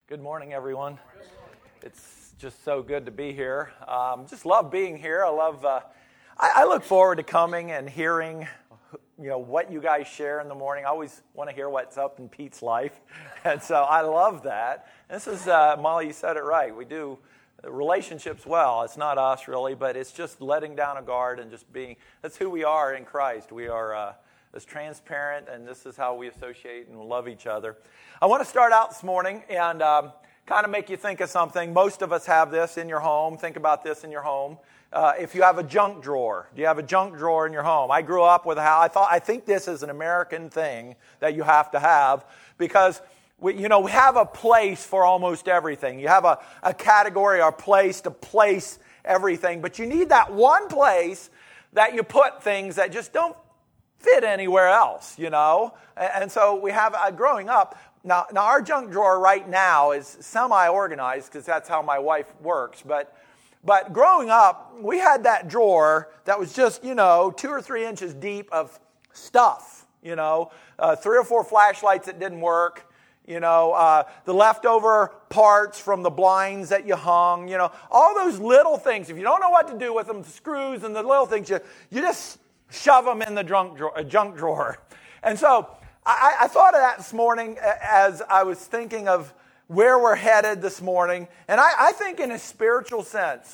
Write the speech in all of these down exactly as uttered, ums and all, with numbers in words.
Good morning, everyone. It's just so good to be here. Um, just love being here. I love. Uh, I, I look forward to coming and hearing, you know, what you guys share in the morning. I always want to hear what's up in Pete's life, and so I love that. This is uh, Molly. You said it right. We do relationships well. It's not us really, but it's just letting down a guard and just being. That's who we are in Christ. We are. Uh, As transparent, and this is how we associate and love each other. I want to start out this morning and um, kind of make you think of something. Most of us have this in your home. Think about this in your home. Uh, if you have a junk drawer, do you have a junk drawer in your home? I grew up with how I thought. I think this is an American thing that you have to have because we, you know, we have a place for almost everything. You have a, a category or place to place everything, but you need that one place that you put things that just don't fit anywhere else, you know. And so we have, uh, growing up, now, now our junk drawer right now is semi-organized because that's how my wife works. But but growing up, we had that drawer that was just, you know, two or three inches deep of stuff, you know, uh, three or four flashlights that didn't work, you know, uh, the leftover parts from the blinds that you hung, you know, all those little things. If you don't know what to do with them, the screws and the little things, you, you just shove them in the junk drawer, uh, junk drawer. And so I, I thought of that this morning as I was thinking of where we're headed this morning. And I, I think in a spiritual sense,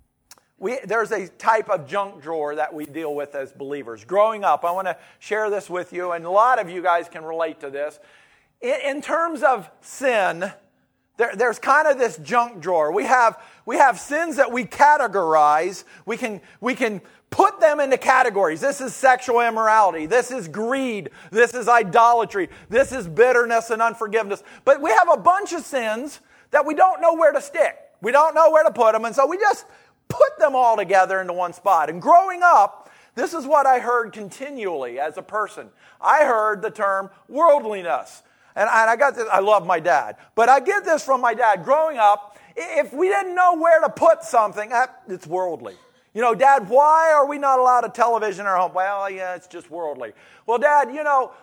we, there's a type of junk drawer that we deal with as believers. Growing up, I want to share this with you, and a lot of you guys can relate to this. In, in terms of sin, there, there's kind of this junk drawer. We have we have sins that we categorize. We can we can put them into categories. This is sexual immorality. This is greed. This is idolatry. This is bitterness and unforgiveness. But we have a bunch of sins that we don't know where to stick. We don't know where to put them. And so we just put them all together into one spot. And growing up, this is what I heard continually as a person. I heard the term worldliness. And I got this, I love my dad. But I get this from my dad. Growing up, if we didn't know where to put something, it's worldly. You know, Dad, why are we not allowed a television in our home? Well, yeah, it's just worldly. Well, Dad, you know,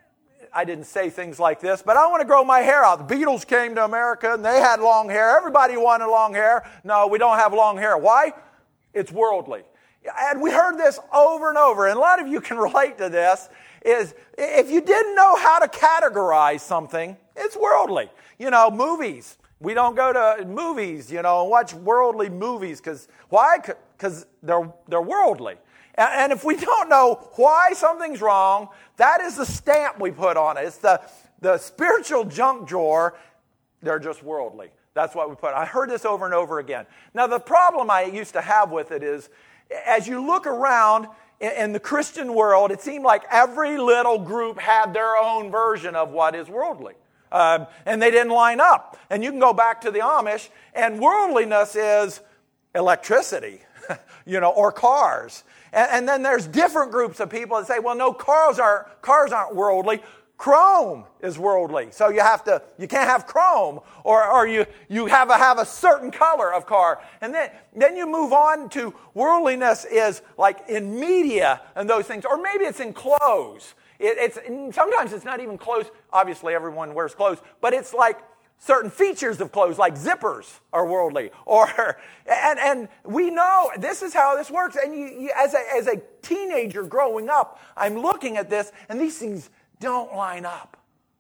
I didn't say things like this, but I want to grow my hair out. The Beatles came to America and they had long hair. Everybody wanted long hair. No, we don't have long hair. Why? It's worldly. And we heard this over and over, and a lot of you can relate to this, is if you didn't know how to categorize something, it's worldly. You know, movies. We don't go to movies, you know, and watch worldly movies. Because why? Because they're, they're worldly. And, and if we don't know why something's wrong, that is the stamp we put on it. It's the, the spiritual junk drawer. They're just worldly. That's what we put. I heard this over and over again. Now, the problem I used to have with it is, as you look around in, in the Christian world, it seemed like every little group had their own version of what is worldly. Um, and they didn't line up. And you can go back to the Amish, and worldliness is electricity, you know, or cars. And, and then there's different groups of people that say, well, no, cars aren't, cars aren't worldly. Chrome is worldly. So you have to, you can't have chrome, or, or you, you have to have a certain color of car. And then, then you move on to worldliness is like in media and those things, or maybe it's in clothes. It, it's sometimes it's not even clothes. Obviously, everyone wears clothes, but it's like certain features of clothes, like zippers, are worldly. Or and and we know this is how this works. And you, you, as a as a teenager growing up, I'm looking at this, and these things don't line up,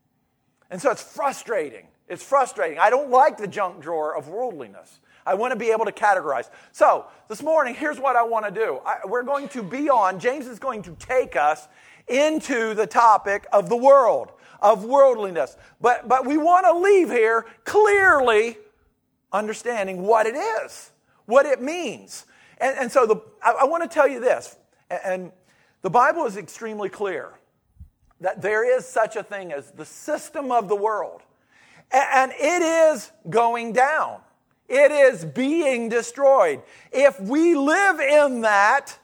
and so it's frustrating. It's frustrating. I don't like the junk drawer of worldliness. I want to be able to categorize. So this morning, here's what I want to do. I, we're going to be on. James is going to take us into the topic of the world, of worldliness. But but we want to leave here clearly understanding what it is, what it means. And, and so the, I, I want to tell you this, and the Bible is extremely clear that there is such a thing as the system of the world. And it is going down. It is being destroyed. If we live in that,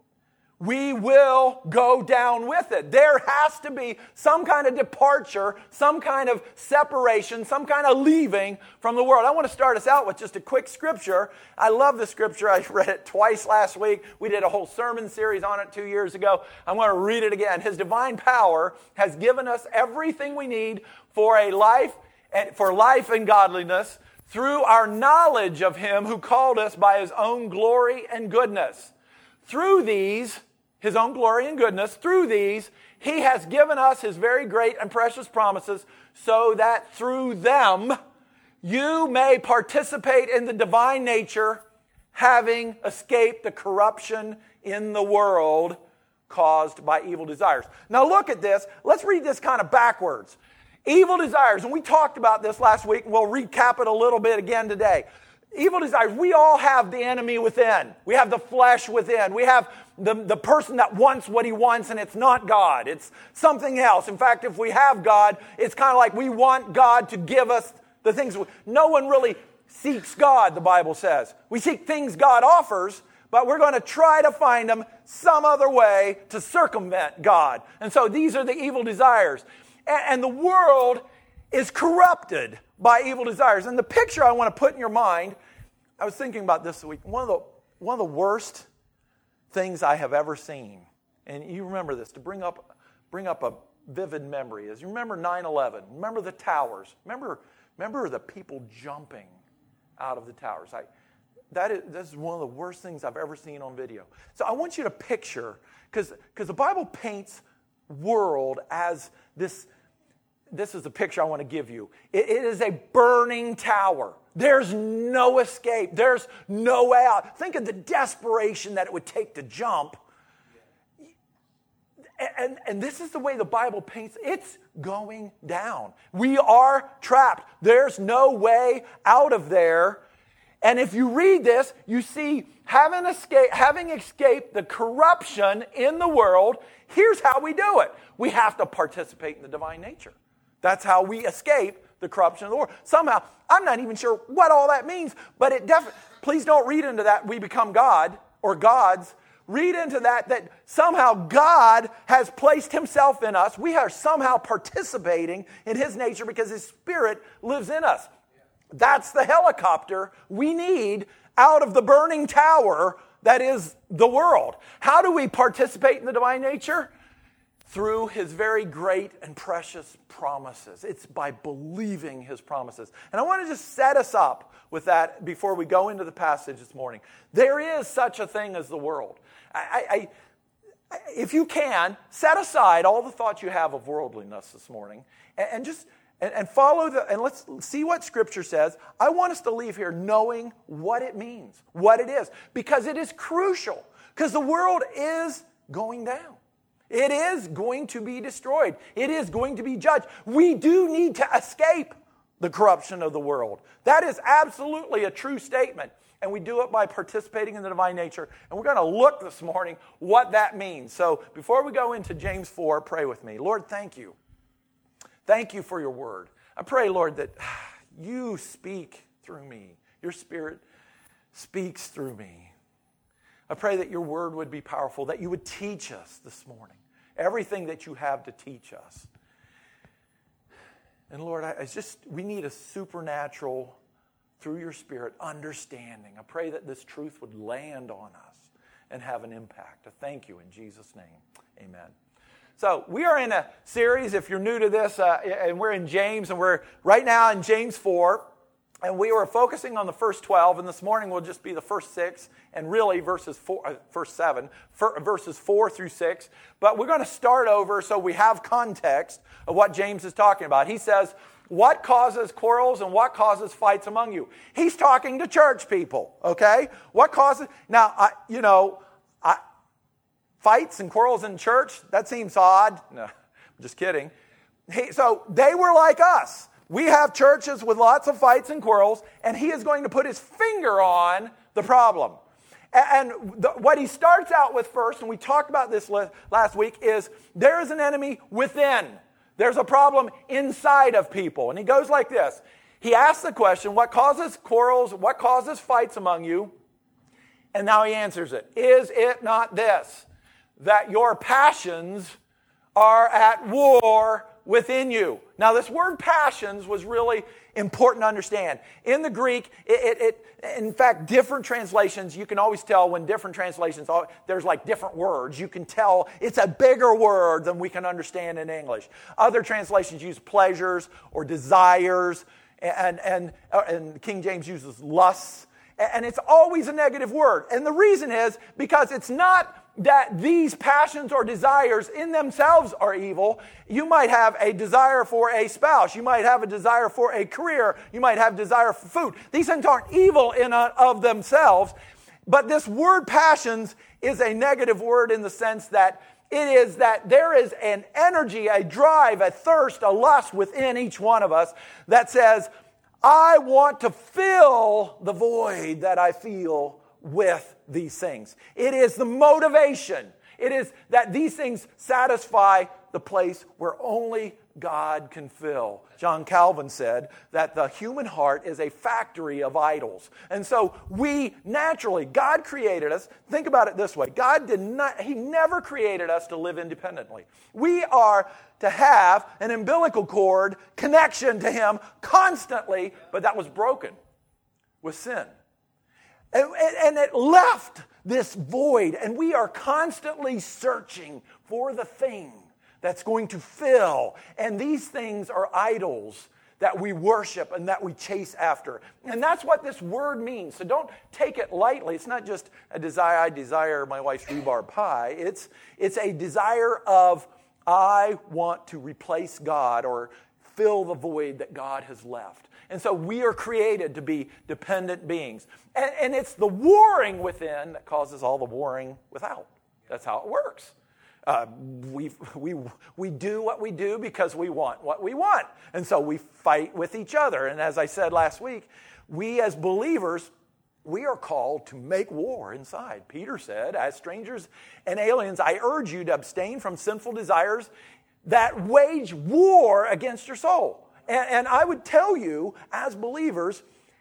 we will go down with it. There has to be some kind of departure, some kind of separation, some kind of leaving from the world. I want to start us out with just a quick scripture. I love the scripture. I read it twice last week. We did a whole sermon series on it two years ago. I'm going to read it again. His divine power has given us everything we need for a life and for life and godliness through our knowledge of him who called us by his own glory and goodness. Through these, his own glory and goodness, through these, he has given us his very great and precious promises, so that through them you may participate in the divine nature, having escaped the corruption in the world caused by evil desires. Now look at this. Let's read this kind of backwards. Evil desires, and we talked about this last week, and we'll recap it a little bit again today. Evil desires, we all have the enemy within. We have the flesh within. We have the, the person that wants what he wants, and it's not God. It's something else. In fact, if we have God, it's kind of like we want God to give us the things. No one really seeks God, the Bible says. We seek things God offers, but we're going to try to find them some other way to circumvent God. And so these are the evil desires. And, and the world is corrupted by evil desires. And the picture I want to put in your mind, I was thinking about this week. One of the one of the worst things I have ever seen, and you remember this, to bring up bring up a vivid memory, is you remember nine eleven. Remember the towers. Remember, remember the people jumping out of the towers. I, that is, this is one of the worst things I've ever seen on video. So I want you to picture, because because the Bible paints world as this. This is the picture I want to give you. It, it is a burning tower. There's no escape. There's no way out. Think of the desperation that it would take to jump. And, and this is the way the Bible paints. It's going down. We are trapped. There's no way out of there. And if you read this, you see having escaped, having escaped the corruption in the world, here's how we do it. We have to participate in the divine nature. That's how we escape the corruption of the world. Somehow, I'm not even sure what all that means, but it definitely, please don't read into that we become God or gods. Read into that that somehow God has placed himself in us. We are somehow participating in his nature because his spirit lives in us. That's the helicopter we need out of the burning tower that is the world. How do we participate in the divine nature? Through his very great and precious promises. It's by believing his promises. And I want to just set us up with that before we go into the passage this morning. There is such a thing as the world. I, I, I, if you can, set aside all the thoughts you have of worldliness this morning and, and just and, and follow the, and let's see what Scripture says. I want us to leave here knowing what it means, what it is, because it is crucial, because the world is going down. It is going to be destroyed. It is going to be judged. We do need to escape the corruption of the world. That is absolutely a true statement. And we do it by participating in the divine nature. And we're going to look this morning what that means. So before we go into James four, pray with me. Lord, thank you. Thank you for your word. I pray, Lord, that you speak through me. Your Spirit speaks through me. I pray that your word would be powerful, that you would teach us this morning everything that you have to teach us. And Lord, I, I just we need a supernatural, through your Spirit, understanding. I pray that this truth would land on us and have an impact. I thank you in Jesus' name. Amen. So we are in a series, if you're new to this, uh, and we're in James, and we're right now in James four. And we were focusing on the first twelve, and this morning will just be the first six, and really verses four, uh, first seven, for, verses four through six. But we're going to start over so we have context of what James is talking about. He says, what causes quarrels and what causes fights among you? He's talking to church people, okay? What causes, now, I, you know, I, fights and quarrels in church, that seems odd. No, I'm just kidding. He, so they were like us. We have churches with lots of fights and quarrels, and he is going to put his finger on the problem. And the, what he starts out with first, and we talked about this last week, is there is an enemy within. There's a problem inside of people. And he goes like this. He asks the question, what causes quarrels, what causes fights among you? And now he answers it. Is it not this, that your passions are at war within you? Now, this word passions was really, important to understand. In the Greek, it, it, it in fact, different translations, you can always tell when different translations, there's like different words. You can tell it's a bigger word than we can understand in English. Other translations use pleasures or desires, and, and, and King James uses lusts. And it's always a negative word. And the reason is because it's not that these passions or desires in themselves are evil. You might have a desire for a spouse. You might have a desire for a career. You might have desire for food. These things aren't evil in and of themselves. But this word passions is a negative word in the sense that it is that there is an energy, a drive, a thirst, a lust within each one of us that says, I want to fill the void that I feel with these things. It is the motivation. It is that these things satisfy the place where only God can fill. John Calvin said that the human heart is a factory of idols. And so we naturally, God created us. Think about it this way. God did not, He never created us to live independently. We are to have an umbilical cord connection to Him constantly, but that was broken with sin. And, and it left this void, and we are constantly searching for the thing that's going to fill. And these things are idols that we worship and that we chase after. And that's what this word means. So don't take it lightly. It's not just a desire, I desire my wife's rhubarb pie. It's, it's a desire of, I want to replace God or fill the void that God has left. And so we are created to be dependent beings. And, and it's the warring within that causes all the warring without. That's how it works. Uh, we, we, we do what we do because we want what we want. And so we fight with each other. And as I said last week, we as believers, we are called to make war inside. Peter said, as strangers and aliens, I urge you to abstain from sinful desires that wage war against your soul. And, and I would tell you, as believers,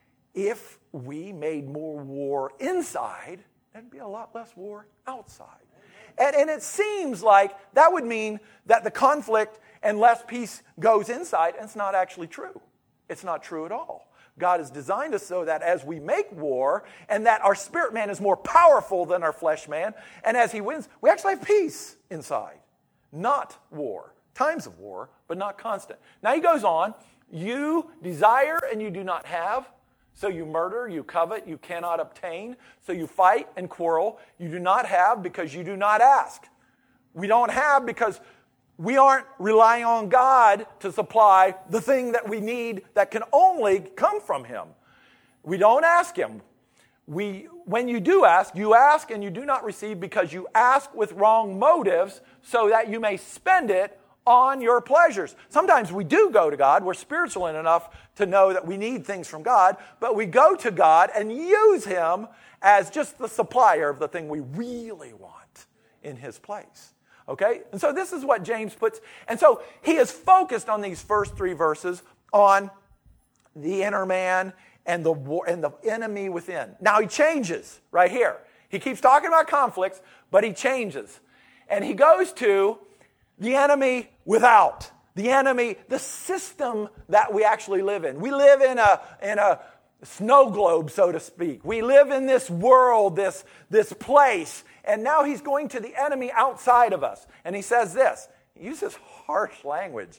if we made more war inside, there'd be a lot less war outside. And, and it seems like that would mean that the conflict and less peace goes inside, and it's not actually true. It's not true at all. God has designed us so that as we make war, and that our spirit man is more powerful than our flesh man, and as he wins, we actually have peace inside, not war. Times of war, but not constant. Now he goes on, you desire and you do not have, so you murder, you covet, you cannot obtain, so you fight and quarrel. You do not have because you do not ask. We don't have because we aren't relying on God to supply the thing that we need that can only come from Him. We don't ask Him. We, when you do ask, you ask and you do not receive because you ask with wrong motives so that you may spend it on your pleasures. Sometimes we do go to God. We're spiritual enough to know that we need things from God, but we go to God and use Him as just the supplier of the thing we really want in His place. Okay? And so this is what James puts. And so he is focused on these first three verses on the inner man and the war, and the enemy within. Now he changes right here. He keeps talking about conflicts, but he changes. And he goes to the enemy without. The enemy, the system that we actually live in. We live in a, in a snow globe, so to speak. We live in this world, this, this place. And now he's going to the enemy outside of us. And he says this. He uses harsh language.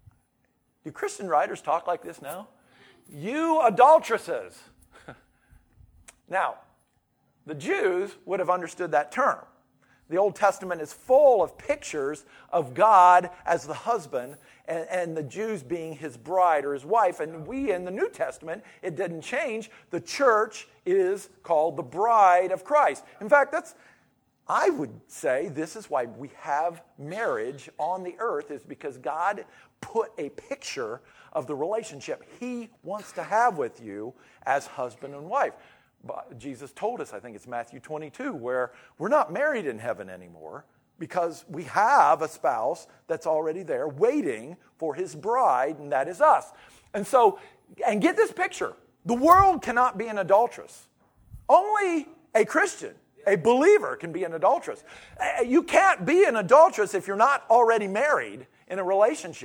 Do Christian writers talk like this now? You adulteresses. Now, the Jews would have understood that term. The Old Testament is full of pictures of God as the husband and, and the Jews being His bride or His wife. And we in the New Testament, it didn't change. The church is called the bride of Christ. In fact, that's, I would say this is why we have marriage on the earth, is because God put a picture of the relationship He wants to have with you as husband and wife. But Jesus told us, I think it's Matthew twenty-two, where we're not married in heaven anymore because we have a spouse that's already there waiting for His bride, and that is us. And so, and get this picture. The world cannot be an adulteress. Only a Christian, a believer, can be an adulteress. You can't be an adulteress if you're not already married in a relationship.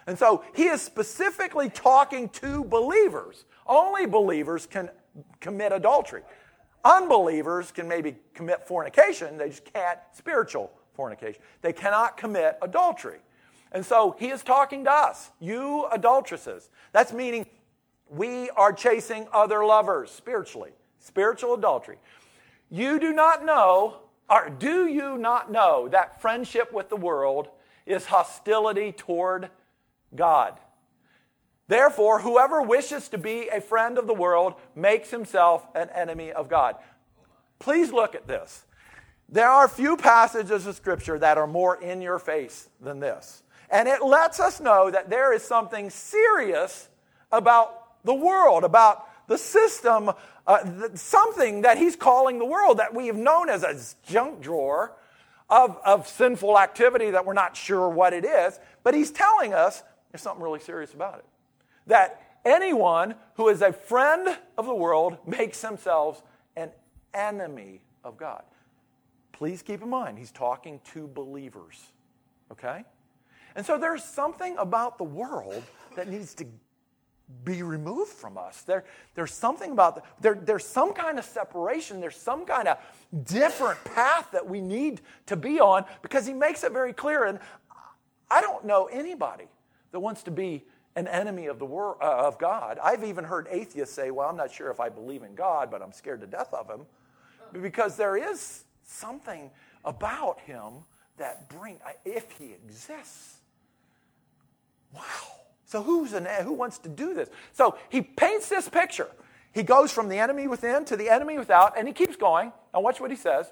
And so he is specifically talking to believers. Only believers can commit adultery. Unbelievers can maybe commit fornication. They just can't spiritual fornication. They cannot commit adultery. And so he is talking to us, you adulteresses. That's meaning we are chasing other lovers spiritually. Spiritual adultery. You do not know, or do you not know that friendship with the world is hostility toward God? Therefore, whoever wishes to be a friend of the world makes himself an enemy of God. Please look at this. There are few passages of Scripture that are more in your face than this. And it lets us know that there is something serious about the world, about the system, uh, th- something that he's calling the world that we have known as a junk drawer of, of sinful activity that we're not sure what it is. But he's telling us there's something really serious about it. That anyone who is a friend of the world makes themselves an enemy of God. Please keep in mind, he's talking to believers. Okay? And so there's something about the world that needs to be removed from us. There, there's something about, the, there, there's some kind of separation. There's some kind of different path that we need to be on, because he makes it very clear. And I don't know anybody that wants to be an enemy of the world, uh, of God. I've even heard atheists say, well, I'm not sure if I believe in God, but I'm scared to death of him. Because there is something about him that bring, if he exists. Wow. So who's an, who wants to do this? So he paints this picture. He goes from the enemy within to the enemy without, and he keeps going. Now watch what he says.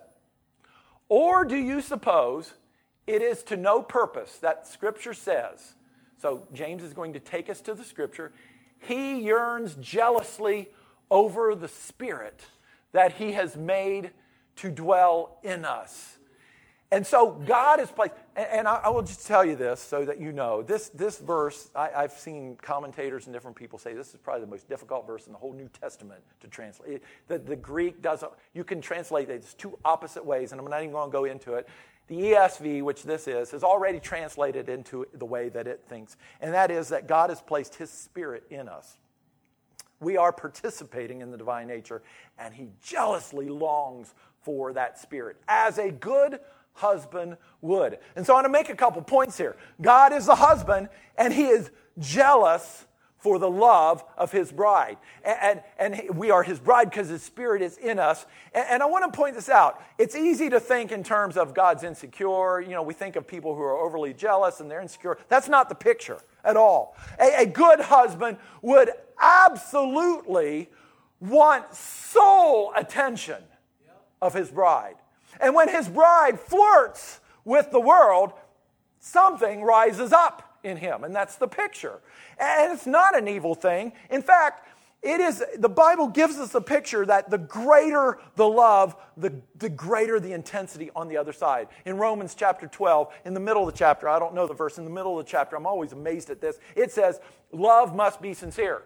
Or do you suppose it is to no purpose that Scripture says? So James is going to take us to the Scripture. He yearns jealously over the Spirit that he has made to dwell in us. And so God is placed, and I will just tell you this so that you know, this, this verse, I, I've seen commentators and different people say this is probably the most difficult verse in the whole New Testament to translate. The, the Greek doesn't, you can translate it, it's two opposite ways, and I'm not even going to go into it. The E S V, which this is, is already translated into the way that it thinks, and that is that God has placed his Spirit in us. We are participating in the divine nature, and he jealously longs for that Spirit, as a good husband would. And so I want to make a couple points here. God is the husband, and he is jealous for the love of his bride. And, and, and we are his bride because his Spirit is in us. And, and I want to point this out. It's easy to think in terms of God's insecure. You know, we think of people who are overly jealous and they're insecure. That's not the picture at all. A, a good husband would absolutely want sole attention of his bride. And when his bride flirts with the world, something rises up in him, and that's the picture. And it's not an evil thing. In fact, it is. The Bible gives us a picture that the greater the love, the, the greater the intensity on the other side. In Romans chapter twelve, in the middle of the chapter, I don't know the verse, in the middle of the chapter, I'm always amazed at this, it says, love must be sincere.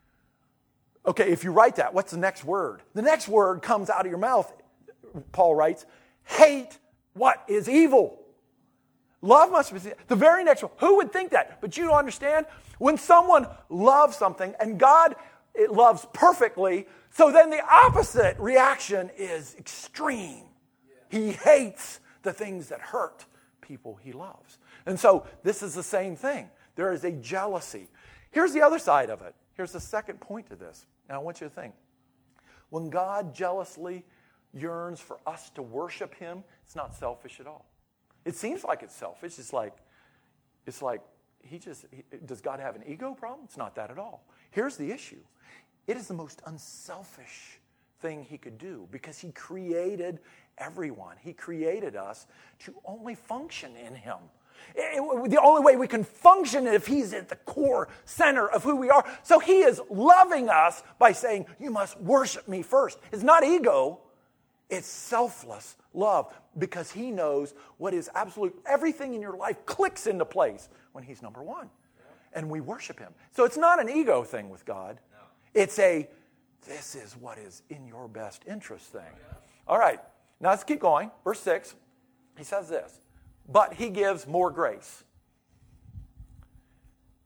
Okay, if you write that, what's the next word? The next word comes out of your mouth, Paul writes, hate what is evil. Love must be the very next one. Who would think that? But you don't understand. When someone loves something, and God it loves perfectly, so then the opposite reaction is extreme. Yeah. He hates the things that hurt people he loves. And so this is the same thing. There is a jealousy. Here's the other side of it. Here's the second point to this. Now I want you to think. When God jealously yearns for us to worship him, it's not selfish at all. It seems like it's selfish. It's like, it's like he just, he, does God have an ego problem? It's not that at all. Here's the issue. It is the most unselfish thing he could do because he created everyone. He created us to only function in him. It, it, the only way we can function is if he's at the core center of who we are. So he is loving us by saying, you must worship me first. It's not ego. It's selfless love because he knows what is absolute. Everything in your life clicks into place when he's number one. Yeah. And we worship him. So it's not an ego thing with God. No. It's a, this is what is in your best interest thing. Yeah. All right. Now let's keep going. Verse six, he says this. But he gives more grace.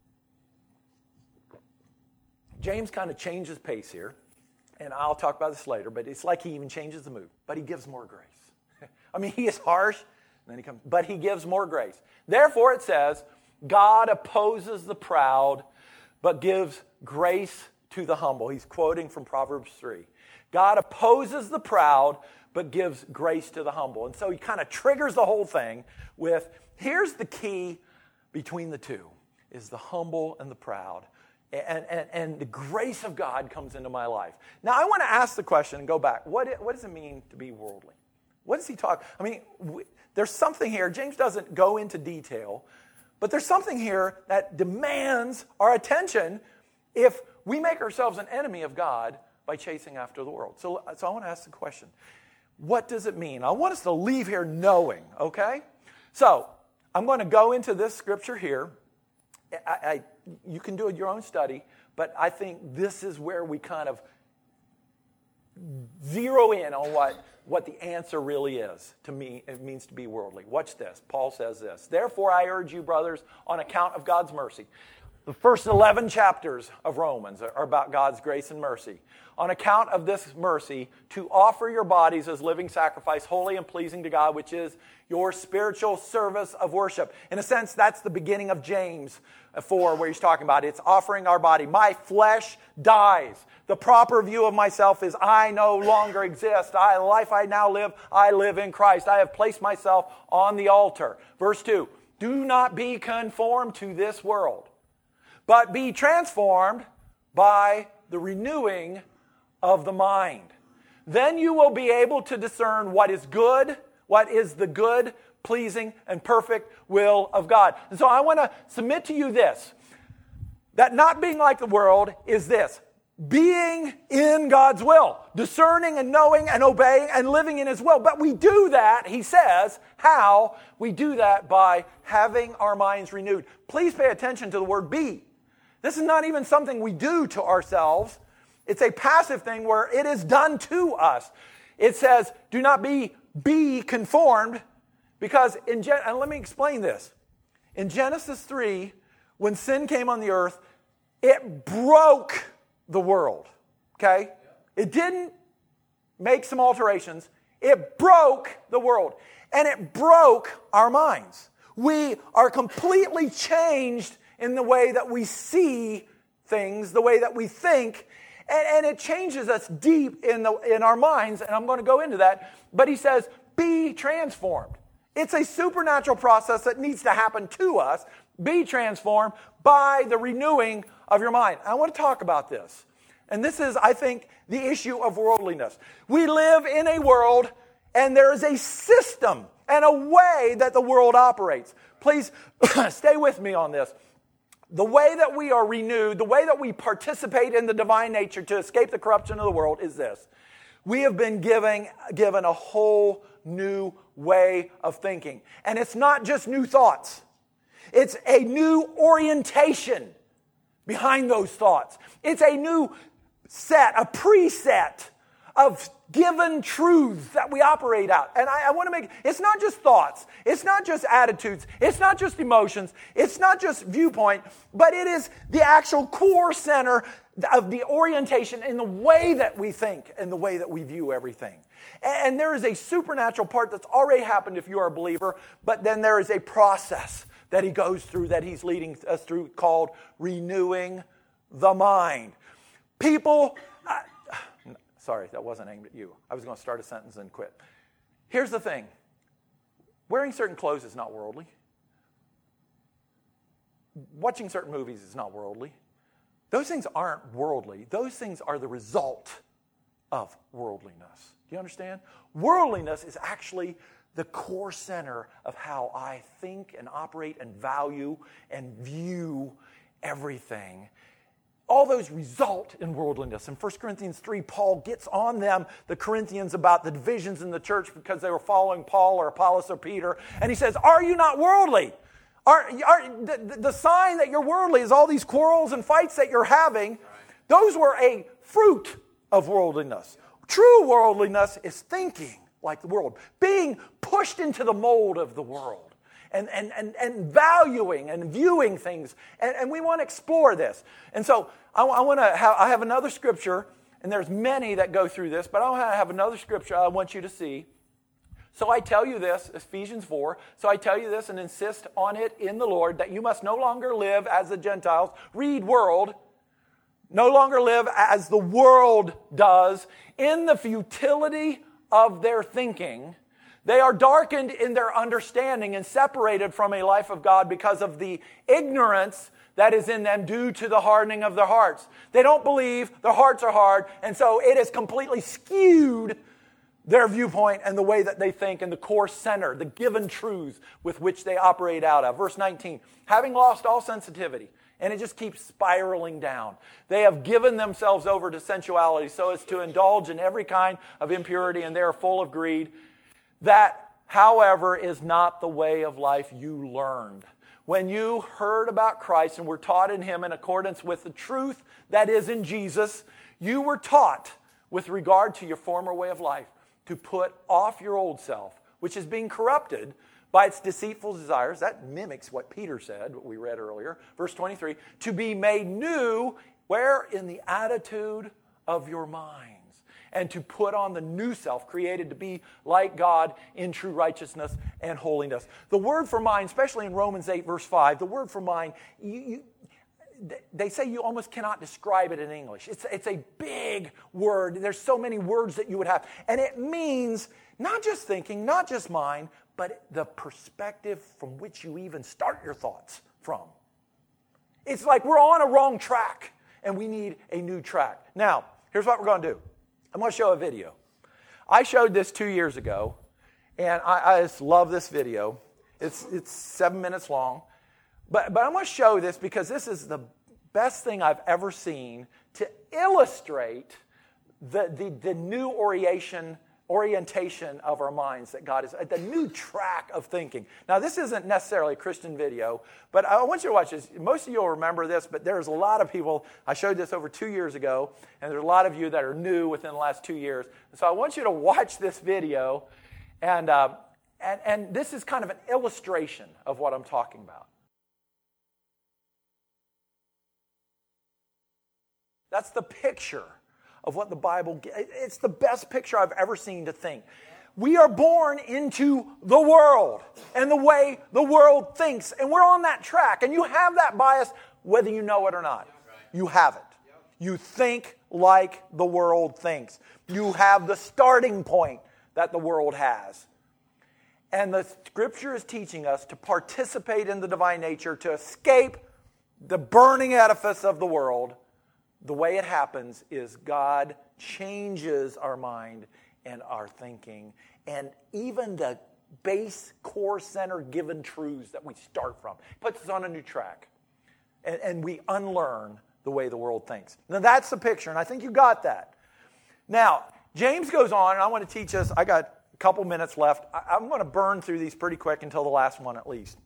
James kind of changes pace here, and I'll talk about this later, but it's like he even changes the mood, but he gives more grace. I mean, he is harsh, and then he comes, but he gives more grace. Therefore, it says, God opposes the proud, but gives grace to the humble. He's quoting from Proverbs three. God opposes the proud, but gives grace to the humble. And so he kind of triggers the whole thing with, here's the key between the two, is the humble and the proud. And, and, and the grace of God comes into my life. Now, I want to ask the question and go back. What, what does it mean to be worldly? What does he talk? I mean, we, there's something here. James doesn't go into detail, but there's something here that demands our attention if we make ourselves an enemy of God by chasing after the world. So, so I want to ask the question. What does it mean? I want us to leave here knowing, okay? So, I'm going to go into this scripture here. I, I, you can do your own study, but I think this is where we kind of zero in on what, what the answer really is to me. It means to be worldly. Watch this. Paul says this. Therefore, I urge you, brothers, on account of God's mercy. The first eleven chapters of Romans are about God's grace and mercy. On account of this mercy, to offer your bodies as living sacrifice, holy and pleasing to God, which is your spiritual service of worship. In a sense, that's the beginning of James four, where he's talking about it's offering our body. My flesh dies. The proper view of myself is I no longer exist. I, the life I now live, I live in Christ. I have placed myself on the altar. Verse two, do not be conformed to this world, but be transformed by the renewing of the mind. Then you will be able to discern what is good, what is the good, pleasing, and perfect will of God. And so I want to submit to you this, that not being like the world is this, being in God's will, discerning and knowing and obeying and living in His will. But we do that, he says, how? We do that by having our minds renewed. Please pay attention to the word be. This is not even something we do to ourselves. It's a passive thing where it is done to us. It says, do not be, be conformed, because in Gen- and let me explain this. In Genesis three, when sin came on the earth, it broke the world. Okay? It didn't make some alterations. It broke the world. And it broke our minds. We are completely changed in the way that we see things, the way that we think, and, and it changes us deep in, the, in our minds, and I'm going to go into that. But he says, be transformed. It's a supernatural process that needs to happen to us. Be transformed by the renewing of your mind. I want to talk about this. And this is, I think, the issue of worldliness. We live in a world, and there is a system and a way that the world operates. Please stay with me on this. The way that we are renewed, the way that we participate in the divine nature to escape the corruption of the world is this. We have been giving, given a whole new way of thinking. And it's not just new thoughts. It's a new orientation behind those thoughts. It's a new set, a preset of given truths that we operate out. And I, I want to make, it's not just thoughts. It's not just attitudes. It's not just emotions. It's not just viewpoint, but it is the actual core center of the orientation in the way that we think and the way that we view everything. And, and there is a supernatural part that's already happened if you are a believer, but then there is a process that he goes through, that he's leading us through, called renewing the mind. People... Uh, Sorry, that wasn't aimed at you. I was going to start a sentence and quit. Here's the thing. Wearing certain clothes is not worldly. Watching certain movies is not worldly. Those things aren't worldly. Those things are the result of worldliness. Do you understand? Worldliness is actually the core center of how I think and operate and value and view everything. All those result in worldliness. In First Corinthians three, Paul gets on them, the Corinthians, about the divisions in the church because they were following Paul or Apollos or Peter. And he says, are you not worldly? Are, are the, the sign that you're worldly is all these quarrels and fights that you're having. Those were a fruit of worldliness. True worldliness is thinking like the world, being pushed into the mold of the world. And, and, and, and valuing and viewing things. And, and we want to explore this. And so I, I want to have, I have another scripture, and there's many that go through this, but I have another scripture I want you to see. So I tell you this, Ephesians four, so I tell you this and insist on it in the Lord, that you must no longer live as the Gentiles, read world, no longer live as the world does, in the futility of their thinking. They are darkened in their understanding and separated from a life of God because of the ignorance that is in them due to the hardening of their hearts. They don't believe, their hearts are hard, and so it has completely skewed their viewpoint and the way that they think and the core center, the given truths with which they operate out of. Verse nineteen, having lost all sensitivity, and it just keeps spiraling down. They have given themselves over to sensuality so as to indulge in every kind of impurity, and they are full of greed. That, however, is not the way of life you learned. When you heard about Christ and were taught in Him in accordance with the truth that is in Jesus, you were taught with regard to your former way of life to put off your old self, which is being corrupted by its deceitful desires. That mimics what Peter said, what we read earlier. Verse twenty-three, to be made new, where? In the attitude of your minds. And to put on the new self, created to be like God in true righteousness and holiness. The word for mind, especially in Romans eight, verse five, the word for mind, you, you, they say you almost cannot describe it in English. It's, it's a big word. There's so many words that you would have. And it means not just thinking, not just mind, but the perspective from which you even start your thoughts from. It's like we're on a wrong track, and we need a new track. Now, here's what we're going to do. I'm going to show a video. I showed this two years ago, and I, I just love this video. It's it's seven minutes long. But, but I'm going to show this because this is the best thing I've ever seen to illustrate the, the, the new orientation, orientation of our minds that God is, the new track of thinking. Now, this isn't necessarily a Christian video, but I want you to watch this. Most of you will remember this, but there's a lot of people. I showed this over two years ago, and there's a lot of you that are new within the last two years. So I want you to watch this video, and, uh, and, and this is kind of an illustration of what I'm talking about. That's the picture of what the Bible gives. It's the best picture I've ever seen to think. We are born into the world and the way the world thinks, and we're on that track. And you have that bias whether you know it or not. You have it. You think like the world thinks. You have the starting point that the world has. And the Scripture is teaching us to participate in the divine nature, to escape the burning edifice of the world. The way it happens is God changes our mind and our thinking, and even the base core center given truths that we start from. It puts us on a new track, and, and we unlearn the way the world thinks. Now that's the picture, and I think you got that. Now, James goes on, and I want to teach us, I got a couple minutes left. I, I'm going to burn through these pretty quick until the last one at least.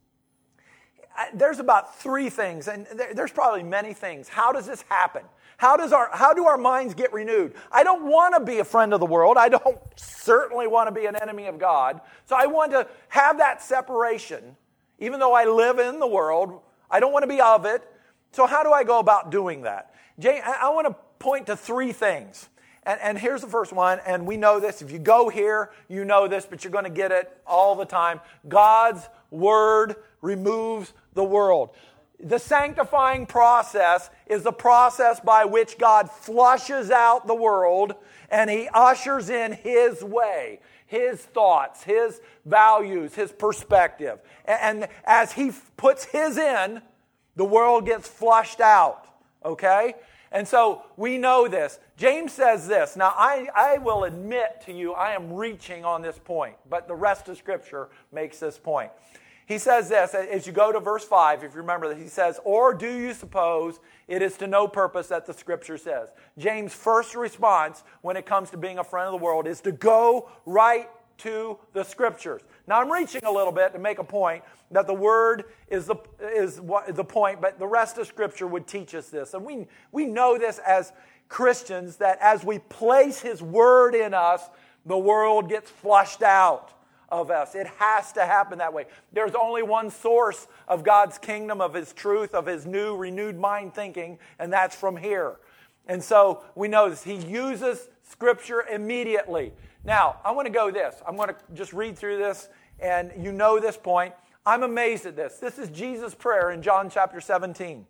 There's about three things, and there's probably many things. How does this happen? How does our how do our minds get renewed? I don't want to be a friend of the world. I don't certainly want to be an enemy of God. So I want to have that separation. Even though I live in the world, I don't want to be of it. So how do I go about doing that? Jay, I want to point to three things. And, and here's the first one, and we know this. If you go here, you know this, but you're going to get it all the time. God's Word removes the world. The sanctifying process is the process by which God flushes out the world and He ushers in His way, His thoughts, His values, His perspective. And, and as He puts His in, the world gets flushed out, okay? And so we know this. James says this. Now, I, I will admit to you, I am reaching on this point, but the rest of Scripture makes this point. He says this, as you go to verse five, if you remember that, he says, or do you suppose it is to no purpose that the Scripture says? James' first response when it comes to being a friend of the world is to go right to the Scriptures. Now, I'm reaching a little bit to make a point that the Word is the is what, the point, but the rest of Scripture would teach us this. And we, we know this as Christians, that as we place His Word in us, the world gets flushed out. of us. It has to happen that way. There's only one source of God's kingdom, of His truth, of His new, renewed mind thinking, and that's from here. And so we know this. He uses Scripture immediately. Now, I want to go this. I'm going to just read through this, and you know this point. I'm amazed at this. This is Jesus' prayer in John chapter seventeen.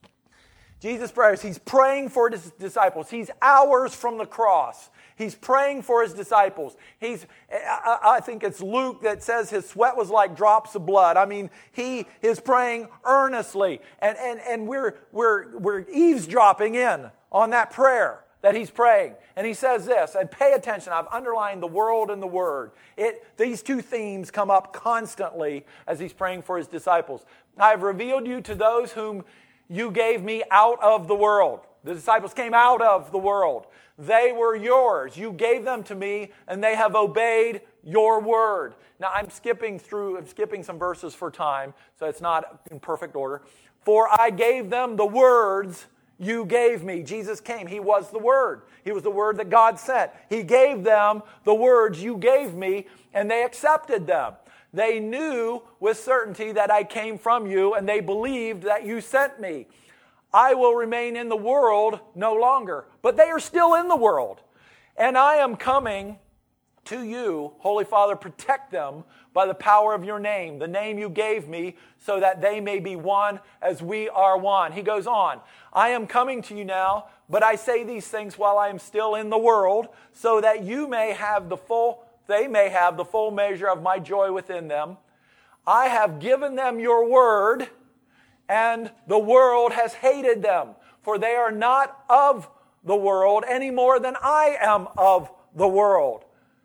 Jesus' prayers, He's praying for His disciples. He's hours from the cross. He's praying for His disciples. He's, I, I think it's Luke that says his sweat was like drops of blood. I mean, he is praying earnestly. And, and, and we're, we're, we're eavesdropping in on that prayer that he's praying. And he says this, and pay attention, I've underlined the world and the word. It, these two themes come up constantly as he's praying for his disciples. I have revealed you to those whom you gave me out of the world. The disciples came out of the world. They were yours. You gave them to me, and they have obeyed your word. Now, I'm skipping through, I'm skipping some verses for time, so it's not in perfect order. For I gave them the words you gave me. Jesus came. He was the Word. He was the Word that God sent. He gave them the words you gave me, and they accepted them. They knew with certainty that I came from you, and they believed that you sent me. I will remain in the world no longer, but they are still in the world. And I am coming to you, Holy Father, protect them by the power of your name, the name you gave me, so that they may be one as we are one. He goes on, I am coming to you now, but I say these things while I am still in the world, so that you may have the full, they may have the full measure of my joy within them. I have given them your word, and the world has hated them, for they are not of the world any more than I am of the world.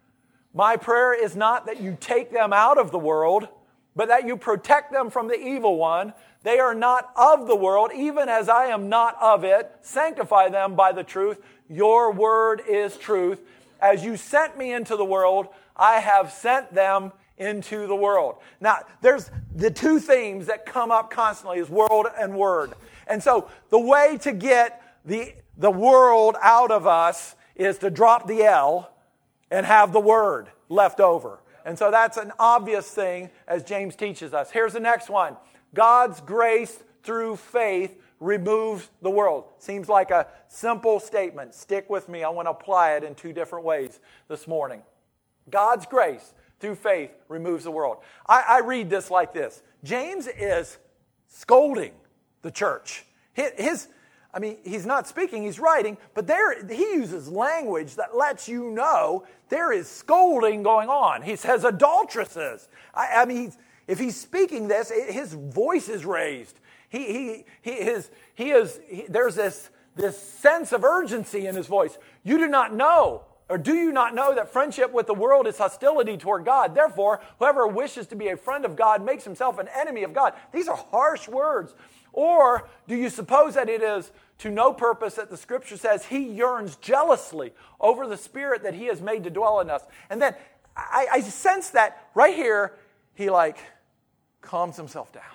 My prayer is not that you take them out of the world, but that you protect them from the evil one. They are not of the world, even as I am not of it. Sanctify them by the truth. Your word is truth. As you sent me into the world, I have sent them into the world. Now, there's the two themes that come up constantly is world and word. And so the way to get the, the world out of us is to drop the L and have the word left over. And so that's an obvious thing as James teaches us. Here's the next one. God's grace through faith removes the world. Seems like a simple statement. Stick with me. I want to apply it in two different ways this morning. God's grace through faith removes the world. I, I read this like this. James is scolding the church. His, his, I mean, he's not speaking, he's writing, but there he uses language that lets you know there is scolding going on. He says adulteresses. I, I mean, he's, if he's speaking this, it, his voice is raised. He, he, he, his, he is, he, there's this, this sense of urgency in his voice. You do not know. Or do you not know that friendship with the world is hostility toward God? Therefore, whoever wishes to be a friend of God makes himself an enemy of God. These are harsh words. Or do you suppose that it is to no purpose that the Scripture says he yearns jealously over the Spirit that he has made to dwell in us? And then I, I sense that right here, he like calms himself down.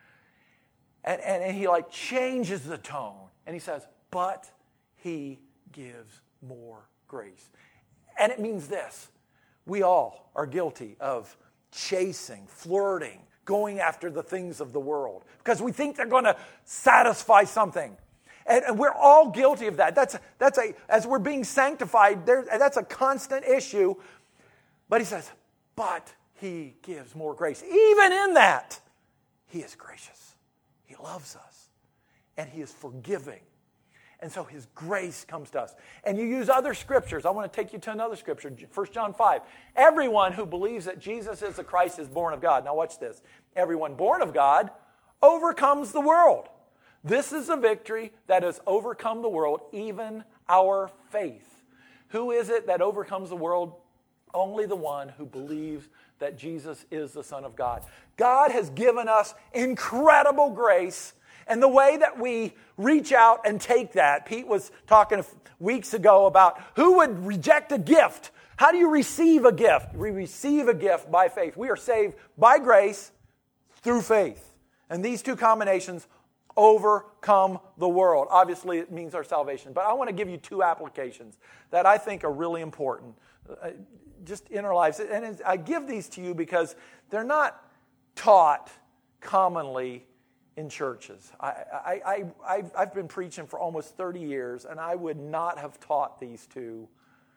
And, and, and he like changes the tone. And he says, but he gives more grace. And it means this. We all are guilty of chasing, flirting, going after the things of the world because we think they're going to satisfy something. And, and we're all guilty of that. That's, that's a, as we're being sanctified, there, that's a constant issue. But he says, but he gives more grace. Even in that, he is gracious. He loves us. And he is forgiving. And so his grace comes to us. And you use other scriptures. I want to take you to another scripture, First John five. Everyone who believes that Jesus is the Christ is born of God. Now watch this. Everyone born of God overcomes the world. This is a victory that has overcome the world, even our faith. Who is it that overcomes the world? Only the one who believes that Jesus is the Son of God. God has given us incredible grace. And the way that we reach out and take that, Pete was talking weeks ago about who would reject a gift. How do you receive a gift? We receive a gift by faith. We are saved by grace through faith. And these two combinations overcome the world. Obviously, it means our salvation. But I want to give you two applications that I think are really important uh, just in our lives. And I give these to you because they're not taught commonly in churches. I, I, I, I've, I've been preaching for almost thirty years, and I would not have taught these two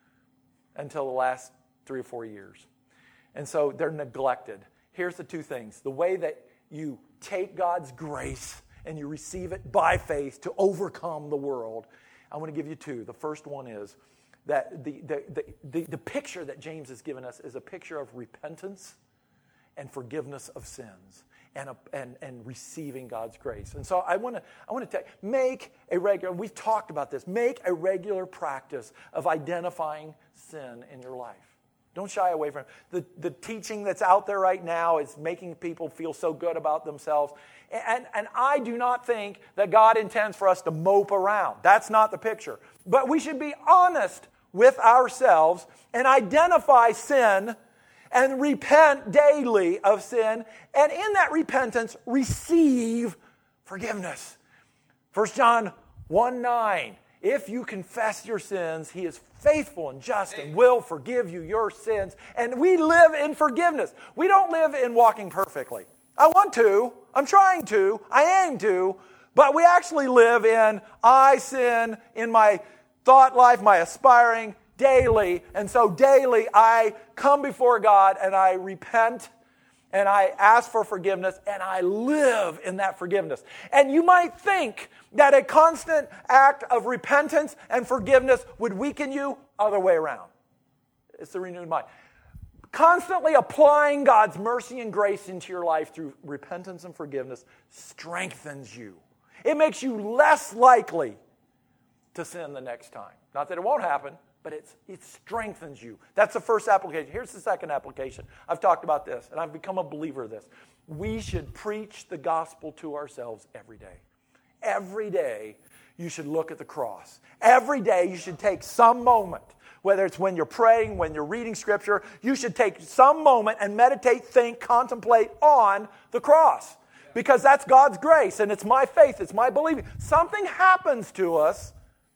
until the last three or four years. And so they're neglected. Here's the two things. The way that you take God's grace and you receive it by faith to overcome the world. I want to give you two. The first one is that the, the, the, the, the picture that James has given us is a picture of repentance and forgiveness of sins and, a, and, and receiving God's grace. And so I want to I want to tell you, make a regular, we've talked about this, make a regular practice of identifying sin in your life. Don't shy away from it. The, the teaching that's out there right now is making people feel so good about themselves. And, and I do not think that God intends for us to mope around. That's not the picture. But we should be honest with ourselves and identify sin and repent daily of sin. And in that repentance, receive forgiveness. First John one nine. If you confess your sins, He is faithful and just and will forgive you your sins. And we live in forgiveness. We don't live in walking perfectly. I want to. I'm trying to. I aim to. But we actually live in I sin in my thought life, my aspiring daily. And so daily I come before God and I repent and I ask for forgiveness and I live in that forgiveness. And you might think that a constant act of repentance and forgiveness would weaken you. Other way around. It's the renewed mind. Constantly applying God's mercy and grace into your life through repentance and forgiveness strengthens you. It makes you less likely to sin the next time. Not that it won't happen, but it's, it strengthens you. That's the first application. Here's the second application. I've talked about this, and I've become a believer of this. We should preach the gospel to ourselves every day. Every day, you should look at the cross. Every day, you should take some moment, whether it's when you're praying, when you're reading Scripture, you should take some moment and meditate, think, contemplate on the cross. Because that's God's grace, and it's my faith, it's my believing. Something happens to us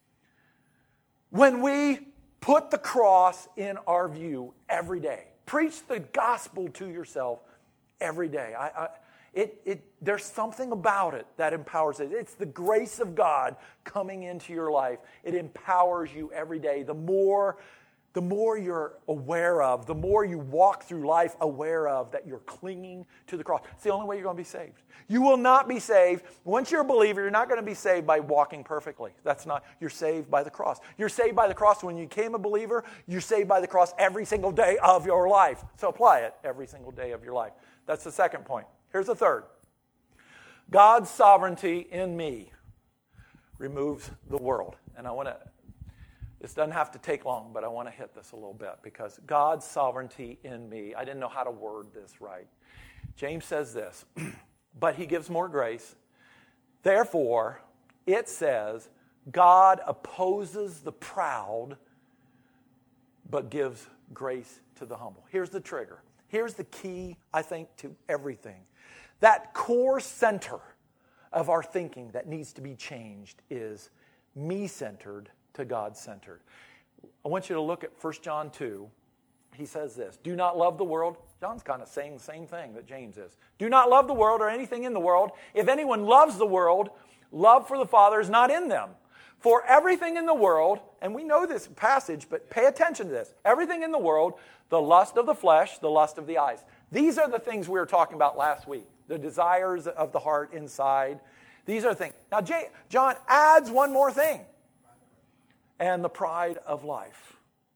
when we put the cross in our view every day. Preach the gospel to yourself every day. I, I, it, it, there's something about it that empowers it. It's the grace of God coming into your life. It empowers you every day. The more, the more you're aware of, the more you walk through life aware of that you're clinging to the cross. It's the only way you're going to be saved. You will not be saved. Once you're a believer, you're not going to be saved by walking perfectly. That's not, you're saved by the cross. You're saved by the cross when you became a believer. You're saved by the cross every single day of your life. So apply it every single day of your life. That's the second point. Here's the third. God's sovereignty in me removes the world. And I want to, this doesn't have to take long, but I want to hit this a little bit because God's sovereignty in me, I didn't know how to word this right. James says this, but he gives more grace. Therefore, it says, God opposes the proud, but gives grace to the humble. Here's the trigger. Here's the key, I think, to everything. That core center of our thinking that needs to be changed is me-centered to God-centered. I want you to look at First John two. He says this, do not love the world. John's kind of saying the same thing that James is. Do not love the world or anything in the world. If anyone loves the world, love for the Father is not in them. For everything in the world, and we know this passage, but pay attention to this. Everything in the world, the lust of the flesh, the lust of the eyes. These are the things we were talking about last week. The desires of the heart inside. These are the things. Now, John adds one more thing. And the pride of life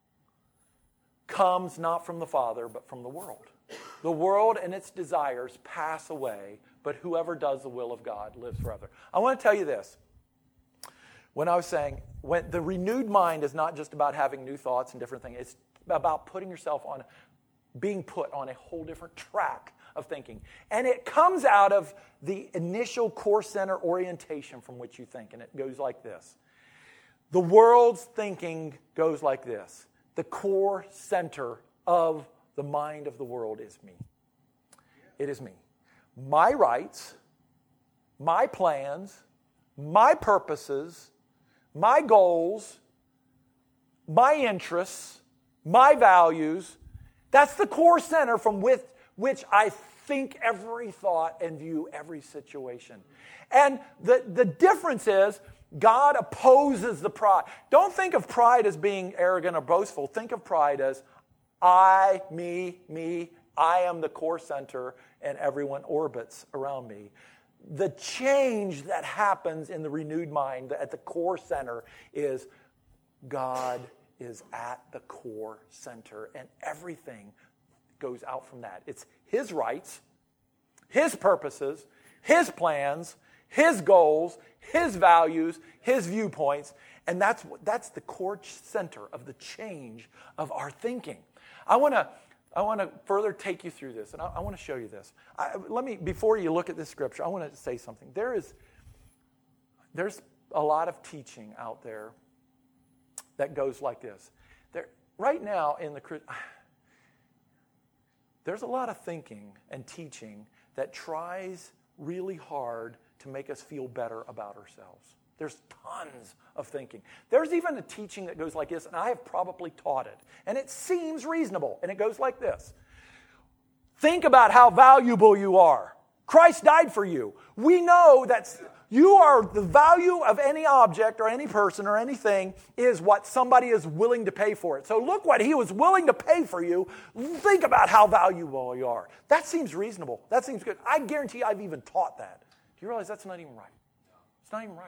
comes not from the Father, but from the world. The world and its desires pass away, but whoever does the will of God lives forever. I want to tell you this. When I was saying, when the renewed mind is not just about having new thoughts and different things. It's about putting yourself on, being put on a whole different track of thinking. And it comes out of the initial core center orientation from which you think. And it goes like this. The world's thinking goes like this. The core center of the mind of the world is me. It is me. My rights, my plans, my purposes, my goals, my interests, my values. That's the core center from with, which I think every thought and view every situation. And the, the difference is God opposes the pride. Don't think of pride as being arrogant or boastful. Think of pride as I, me, me. I am the core center and everyone orbits around me. The change that happens in the renewed mind at the core center is God is at the core center and everything goes out from that. It's His rights, His purposes, His plans, His goals, His values, His viewpoints, and that's that's the core center of the change of our thinking. I want to I want to further take you through this, and I, I want to show you this. I, let me before you look at this scripture, I want to say something. There is there's a lot of teaching out there that goes like this. There right now in the there's a lot of thinking and teaching that tries really hard to make us feel better about ourselves. There's tons of thinking. There's even a teaching that goes like this, and I have probably taught it, and it seems reasonable, and it goes like this. Think about how valuable you are. Christ died for you. We know that you are the value of any object or any person or anything is what somebody is willing to pay for it. So look what He was willing to pay for you. Think about how valuable you are. That seems reasonable. That seems good. I guarantee I've even taught that. Do you realize that's not even right? It's not even right.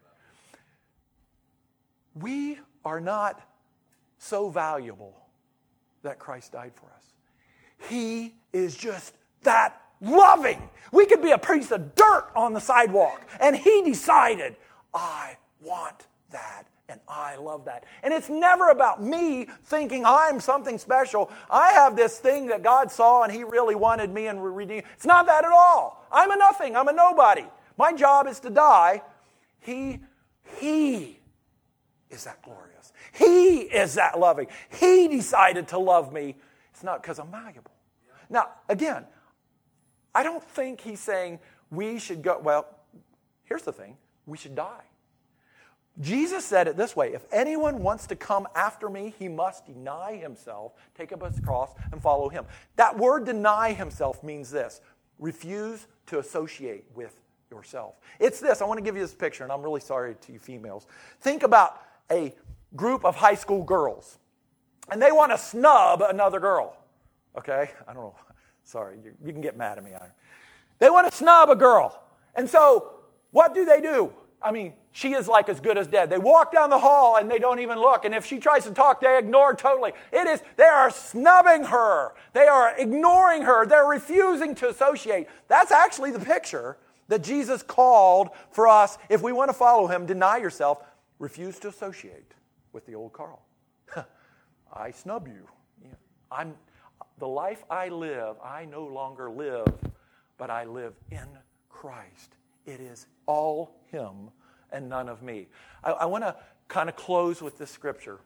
We are not so valuable that Christ died for us. He is just that loving. We could be a piece of dirt on the sidewalk, and He decided, I want that, and I love that. And it's never about me thinking I'm something special. I have this thing that God saw, and He really wanted me and redeemed. It's not that at all. I'm a nothing. I'm a nobody. My job is to die. He, He is that glorious. He is that loving. He decided to love me. It's not because I'm valuable. Now, again, I don't think He's saying we should go, well, here's the thing, we should die. Jesus said it this way, if anyone wants to come after me, he must deny himself, take up his cross, and follow Him. That word deny himself means this, refuse to associate with yourself. It's this, I want to give you this picture, and I'm really sorry to you females. Think about a group of high school girls, and they want to snub another girl. Okay? I don't know. Sorry, you, you can get mad at me. They want to snub a girl. And so, what do they do? I mean, she is like as good as dead. They walk down the hall and they don't even look. And if she tries to talk, they ignore her totally. It is, they are snubbing her. They are ignoring her. They're refusing to associate. That's actually the picture that Jesus called for us. If we want to follow Him, deny yourself. Refuse to associate with the old Carl. I snub you. I'm the life I live, I no longer live, but I live in Christ. It is all Him and none of me. I, I want to kind of close with this scripture.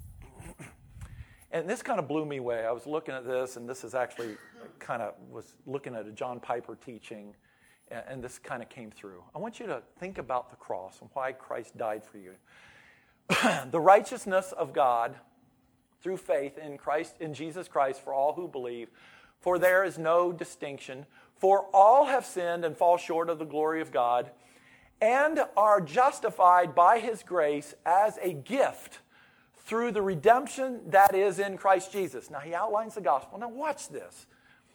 And this kind of blew me away. I was looking at this, and this is actually kind of was looking at a John Piper teaching, and, and this kind of came through. I want you to think about the cross and why Christ died for you. The righteousness of God through faith in Christ, in Jesus Christ, for all who believe. For there is no distinction. For all have sinned and fall short of the glory of God, and are justified by His grace as a gift through the redemption that is in Christ Jesus. Now he outlines the gospel. Now watch this.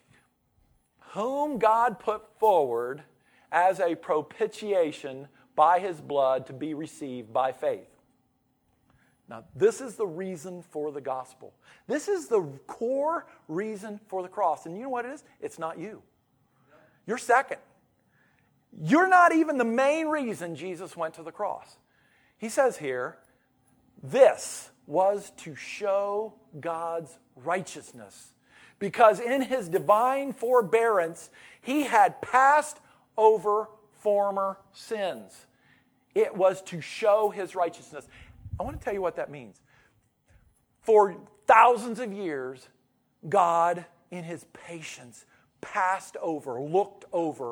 Whom God put forward as a propitiation by His blood to be received by faith. Now, this is the reason for the gospel. This is the core reason for the cross. And you know what it is? It's not you. You're second. You're not even the main reason Jesus went to the cross. He says here, this was to show God's righteousness. Because in His divine forbearance, He had passed over former sins. It was to show His righteousness. I want to tell you what that means. For thousands of years, God, in His patience, passed over, looked over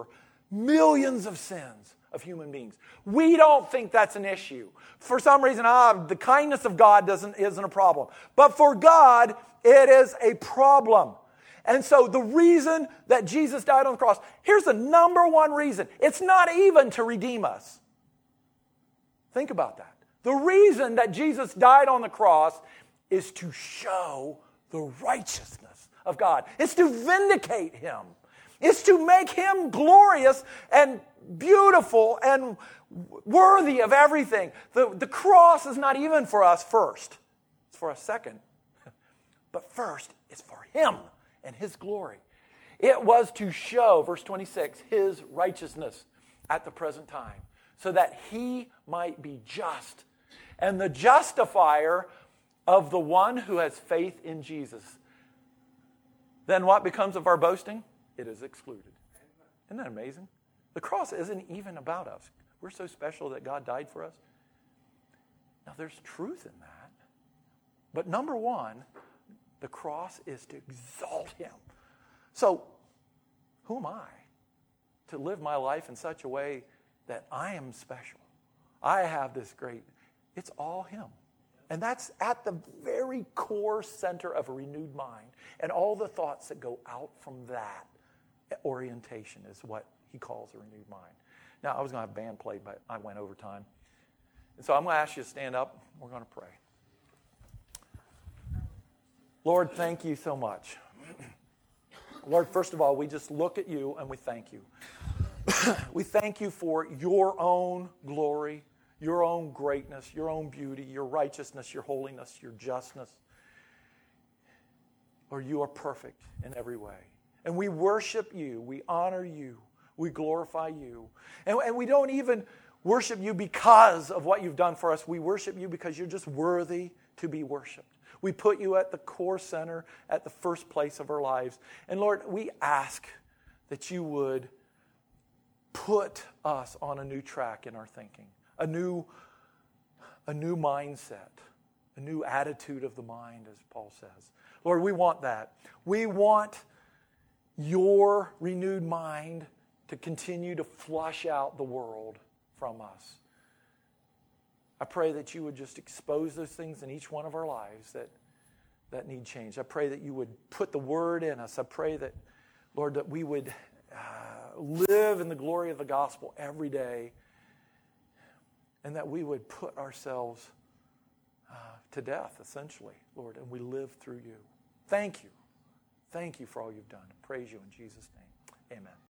Millions of sins of human beings. We don't think that's an issue. For some reason, ah, the kindness of God doesn't isn't a problem. But for God, it is a problem. And so the reason that Jesus died on the cross, here's the number one reason. It's not even to redeem us. Think about that. The reason that Jesus died on the cross is to show the righteousness of God. It's to vindicate Him. It's to make Him glorious and beautiful and worthy of everything. The, the cross is not even for us first. It's for us second. But first, it's for Him and His glory. It was to show, verse twenty-six, His righteousness at the present time, so that He might be just and the justifier of the one who has faith in Jesus. Then what becomes of our boasting? It is excluded. Isn't that amazing? The cross isn't even about us. We're so special that God died for us. Now, there's truth in that. But number one, the cross is to exalt Him. So, who am I to live my life in such a way that I am special? I have this great, it's all Him. And that's at the very core center of a renewed mind. And all the thoughts that go out from that orientation is what He calls a renewed mind. Now, I was going to have band play, but I went over time. And so I'm going to ask you to stand up. We're going to pray. Lord, thank You so much. Lord, first of all, we just look at You and we thank You. We thank You for Your own glory, Your own greatness, Your own beauty, Your righteousness, Your holiness, Your justness. Lord, You are perfect in every way. And we worship You, we honor You, we glorify You. And, and we don't even worship You because of what You've done for us. We worship You because You're just worthy to be worshiped. We put You at the core center, at the first place of our lives. And Lord, we ask that You would put us on a new track in our thinking, a new, a new mindset, a new attitude of the mind, as Paul says. Lord, we want that. We want Your renewed mind to continue to flush out the world from us. I pray that You would just expose those things in each one of our lives that, that need change. I pray that You would put the Word in us. I pray that, Lord, that we would uh, live in the glory of the gospel every day, and that we would put ourselves uh, to death, essentially, Lord, and we live through You. Thank You. Thank You for all You've done. I praise You in Jesus' name. Amen.